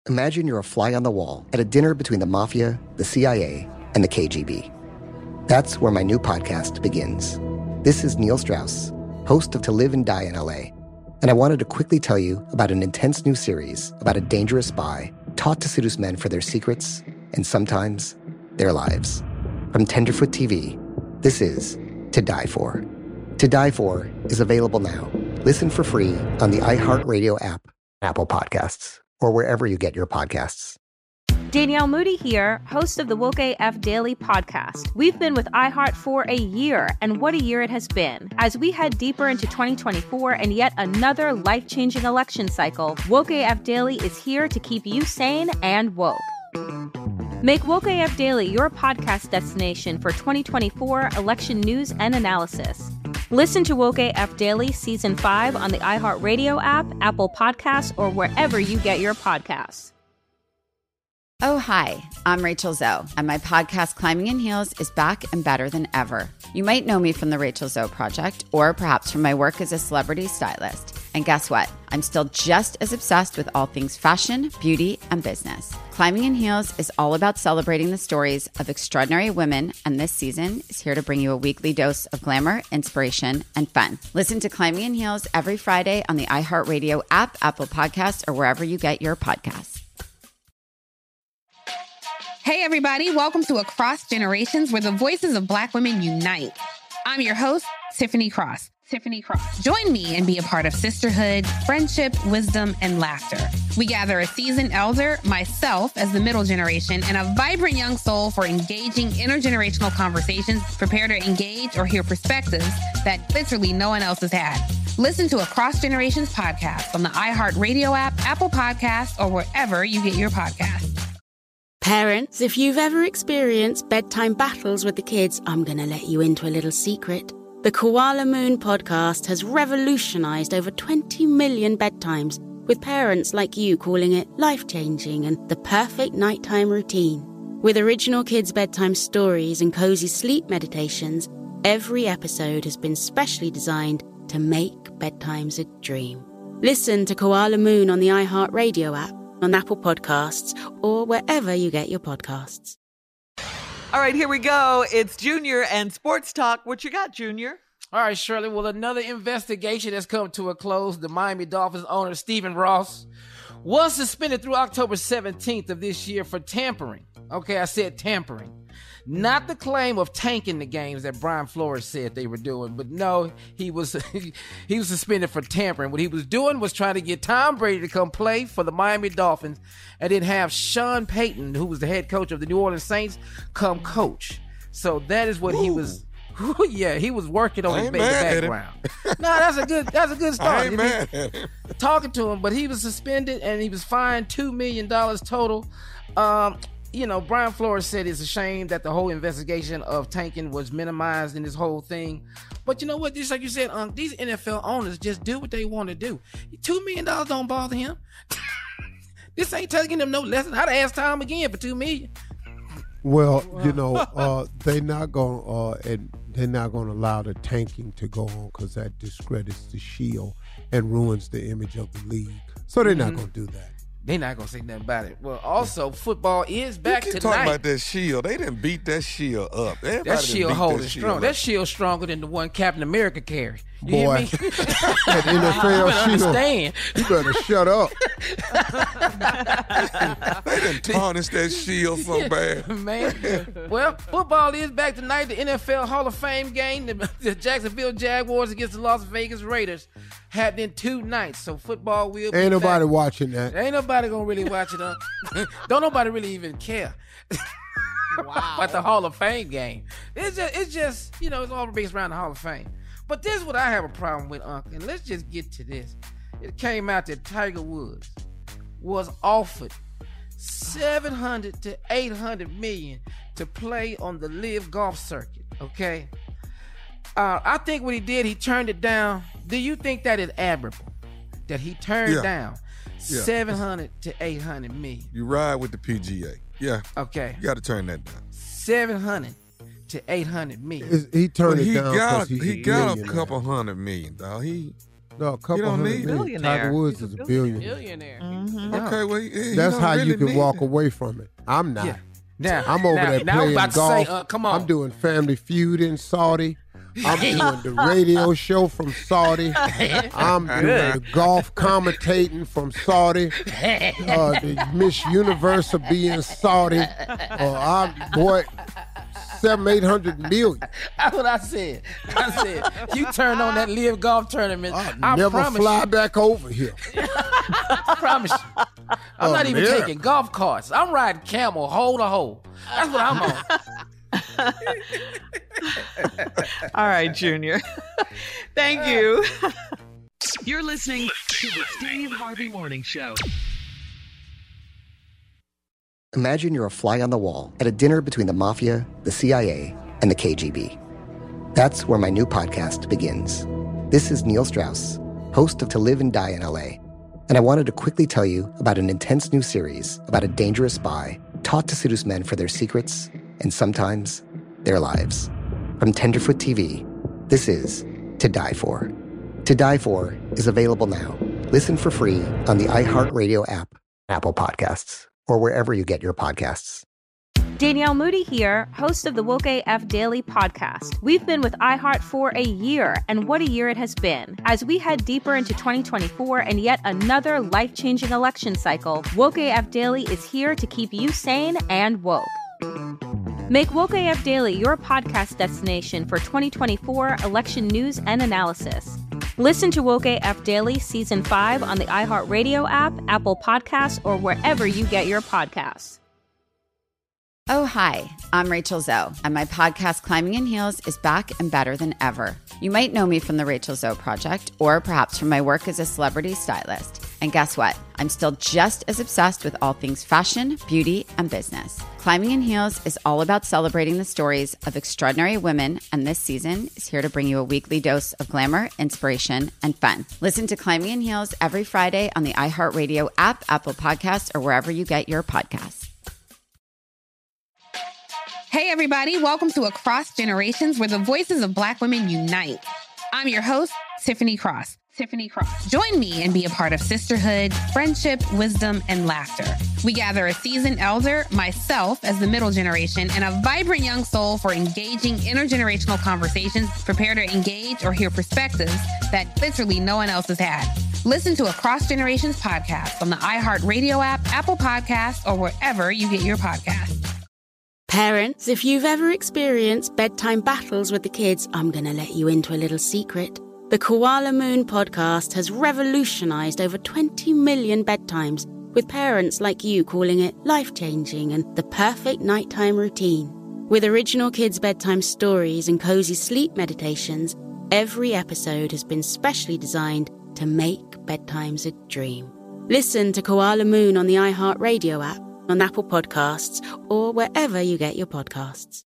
Imagine you're a fly on the wall at a dinner between the mafia, the CIA, and the KGB. That's where my new podcast begins. This is Neil Strauss, host of To Live and Die in LA, and I wanted to quickly tell you about an intense new series about a dangerous spy taught to seduce men for their secrets and sometimes their lives. From Tenderfoot TV, this is To Die For. To Die For is available now. Listen for free on the iHeartRadio app, Apple Podcasts, or wherever you get your podcasts. Danielle Moody here, host of the Woke AF Daily podcast. We've been with iHeart for a year, and what a year it has been. As we head deeper into 2024 and yet another life-changing election cycle, Woke AF Daily is here to keep you sane and woke. Make Woke AF Daily your podcast destination for 2024 election news and analysis. Listen to Woke AF Daily Season 5 on the iHeartRadio app, Apple Podcasts, or wherever you get your podcasts. Oh, hi, I'm Rachel Zoe, and my podcast, Climbing in Heels, is back and better than ever. You might know me from the Rachel Zoe Project, or perhaps from my work as a celebrity stylist. And guess what? I'm still just as obsessed with all things fashion, beauty, and business. Climbing in Heels is all about celebrating the stories of extraordinary women, and this season is here to bring you a weekly dose of glamour, inspiration, and fun. Listen to Climbing in Heels every Friday on the iHeartRadio app, Apple Podcasts, or wherever you get your podcasts. Hey, everybody. Welcome to Across Generations, where the voices of Black women unite. I'm your host, Tiffany Cross. Join me and be a part of sisterhood, friendship, wisdom, and laughter. We gather a seasoned elder, myself as the middle generation, and a vibrant young soul for engaging intergenerational conversations. Prepare to engage or hear perspectives that literally no one else has had. Listen to Across Generations podcast on the iHeartRadio app, Apple Podcasts, or wherever you get your podcasts. Parents, if you've ever experienced bedtime battles with the kids, I'm going to let you into a little secret. The Koala Moon podcast has revolutionized over 20 million bedtimes, with parents like you calling it life-changing and the perfect nighttime routine. With original kids' bedtime stories and cozy sleep meditations, every episode has been specially designed to make bedtimes a dream. Listen to Koala Moon on the iHeartRadio app, on Apple Podcasts, or wherever you get your podcasts. All right, here we go. It's Junior and Sports Talk. What you got, Junior? All right, Shirley. Well, another investigation has come to a close. The Miami Dolphins owner, Stephen Ross, was suspended through October 17th of this year for tampering. Okay, I said tampering. Not the claim of tanking the games that Brian Flores said they were doing, but no, he was suspended for tampering. What he was doing was trying to get Tom Brady to come play for the Miami Dolphins and then have Sean Payton, who was the head coach of the New Orleans Saints, come coach. So that is what he was. Yeah, he was working on in the background. No, that's a good start. I ain't mad at him. Talking to him, but he was suspended and he was fined $2 million total. Brian Flores said it's a shame that the whole investigation of tanking was minimized in this whole thing. But you know what? Just like you said, these NFL owners just do what they want to do. $2 million don't bother him. This ain't taking them no lesson. I'd ask Tom again for $2 million. Well, they're not going to allow the tanking to go on because that discredits the Shield and ruins the image of the league. So they're not going to do that. They're not going to say nothing about it. Well, also, football is back tonight. Talking about that Shield. They didn't beat that Shield up. That Shield holding strong. That Shield stronger than the one Captain America carried. You Boy, hear me? that NFL Shield. Understand. You better shut up. They done tarnished that Shield so bad. Man. Well, football is back tonight. The NFL Hall of Fame game, the Jacksonville Jaguars against the Las Vegas Raiders, happening 2 nights. So football will be Ain't nobody back. watching that. Ain't nobody going to really watch it. Don't nobody really even care. Wow. About the Hall of Fame game. It's just it's all based around the Hall of Fame. But this is what I have a problem with, Uncle. And let's just get to this. It came out that Tiger Woods was offered $700 to $800 million to play on the Live Golf circuit. Okay, I think what he did, he turned it down. Do you think that is admirable? That he turned down $700 to $800 million. You ride with the PGA. Yeah. Okay. You got to turn that down. $700 to $800 million. He turned it down because he got a couple $100 million, dog. No, a couple You don't $100 need million. it. Tiger Woods is a billionaire. Billionaire. Okay, well, he That's don't how really you can need walk it. away from it. I'm not. Yeah. Now, I'm over there now I was playing about to golf. say, come on. I'm doing Family Feud in Saudi. I'm doing the radio show from Saudi. I'm doing the golf commentating from Saudi. The Miss Universe will be in Saudi. $700-800 million. That's what I said. You turn on that live golf tournament. I Never promise fly you. back over here. I promise you. I'm not even America. taking golf carts. I'm riding camel hole to hole. That's what I'm on. All right, Junior. Thank you. You're listening to the Steve Harvey Morning Show. Imagine you're a fly on the wall at a dinner between the mafia, the CIA, and the KGB. That's where my new podcast begins. This is Neil Strauss, host of To Live and Die in LA, and I wanted to quickly tell you about an intense new series about a dangerous spy taught to seduce men for their secrets and sometimes their lives. From Tenderfoot TV, this is To Die For. To Die For is available now. Listen for free on the iHeartRadio app, Apple Podcasts, or wherever you get your podcasts. Danielle Moody here, host of the Woke AF Daily podcast. We've been with iHeart for a year, and what a year it has been. As we head deeper into 2024 and yet another life-changing election cycle, Woke AF Daily is here to keep you sane and woke. Make Woke AF Daily your podcast destination for 2024 election news and analysis. Listen to Woke AF Daily Season 5 on the iHeartRadio app, Apple Podcasts, or wherever you get your podcasts. Oh, hi, I'm Rachel Zoe, and my podcast, Climbing in Heels, is back and better than ever. You might know me from the Rachel Zoe Project, or perhaps from my work as a celebrity stylist. And guess what? I'm still just as obsessed with all things fashion, beauty, and business. Climbing in Heels is all about celebrating the stories of extraordinary women, and this season is here to bring you a weekly dose of glamour, inspiration, and fun. Listen to Climbing in Heels every Friday on the iHeartRadio app, Apple Podcasts, or wherever you get your podcasts. Hey, everybody. Welcome to Across Generations, where the voices of Black women unite. I'm your host, Tiffany Cross. Join me and be a part of sisterhood, friendship, wisdom, and laughter. We gather a seasoned elder, myself as the middle generation, and a vibrant young soul for engaging intergenerational conversations. Prepare to engage or hear perspectives that literally no one else has had. Listen to Across Generations podcast on the iHeartRadio app, Apple Podcasts, or wherever you get your podcasts. Parents, if you've ever experienced bedtime battles with the kids, I'm going to let you into a little secret. The Koala Moon podcast has revolutionized over 20 million bedtimes, with parents like you calling it life-changing and the perfect nighttime routine. With original kids' bedtime stories and cozy sleep meditations, every episode has been specially designed to make bedtimes a dream. Listen to Koala Moon on the iHeartRadio app, on Apple Podcasts, or wherever you get your podcasts.